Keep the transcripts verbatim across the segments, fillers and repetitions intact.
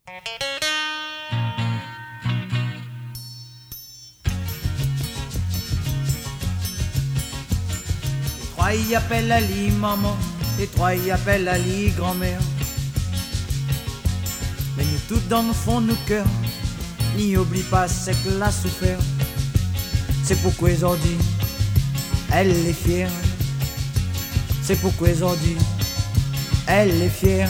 Les trois y appellent Ali maman, les trois y appellent Ali grand-mère. Mais nous toutes dans le fond de nos cœurs, n'y oublie pas ce qu'elle a souffert. C'est pourquoi aujourd'hui, elle est fière. C'est pourquoi aujourd'hui, elle est fière.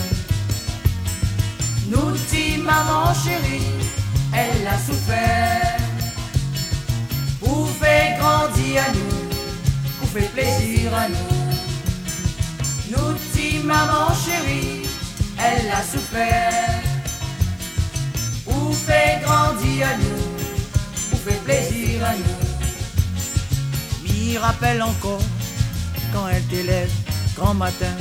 Nous dit maman chérie, elle a souffert. Pour faire grandir à nous, pour faire plaisir à nous. Nous dit maman chérie, elle a souffert. Pour faire grandir à nous, pour faire plaisir à nous. M'y rappelle encore quand elle t'élève grand matin,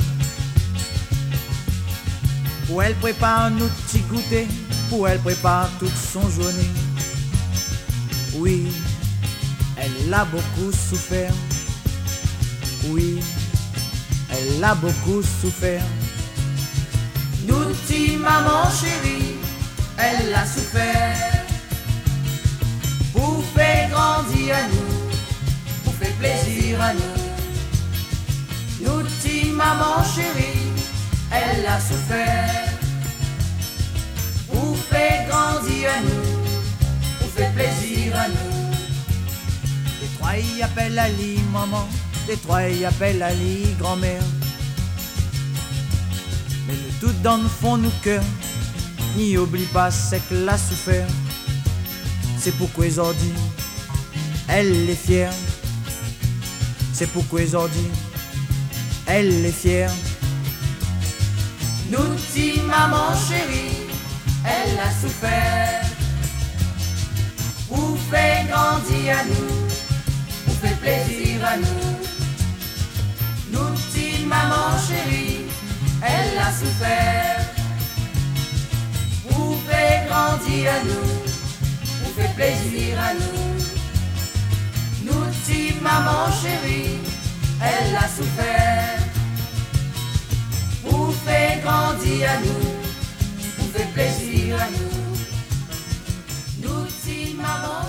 où elle prépare nos petits goûters, où elle prépare toute son journée. Oui, elle a beaucoup souffert. Oui, elle a beaucoup souffert. Nous dit maman chérie, elle a souffert. Pour faire grandir à nous, pour faire plaisir à nous. Nous dit maman chérie, elle a souffert. Pour faire grandir à nous, pour faire plaisir à nous. Les trois y appellent Ali maman, les trois y appellent Ali grand-mère. Mais nous toutes dans le fond de nos cœurs, n'y oublie pas ce qu'elle a souffert. C'est pourquoi aujourd'hui, elle est fière. C'est pourquoi aujourd'hui, elle est fière. Nous dit maman chérie, elle a souffert. Pour faire grandir à nous, pour faire plaisir à nous. Nous dit maman chérie, elle a souffert. Pour faire grandir à nous, pour faire plaisir à nous. Nous dit maman chérie, elle a souffert. Pour faire grandir à nous, pour faire plaisir à nous. Nous dit maman